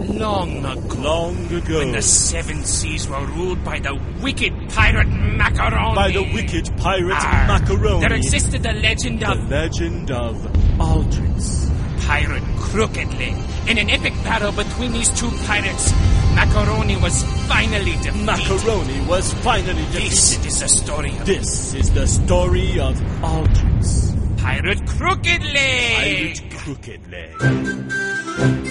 Long ago. Long ago. When the seven seas were ruled by the wicked pirate Macaroni. By the wicked pirate Macaroni. There existed the legend of... The legend of Aldrich. Pirate Crooked Leg. In an epic battle between these two pirates, Macaroni was finally defeated. Macaroni was finally defeated. This is the story of... This is the story of Aldrich. Pirate Crooked Leg. Pirate Crooked Leg.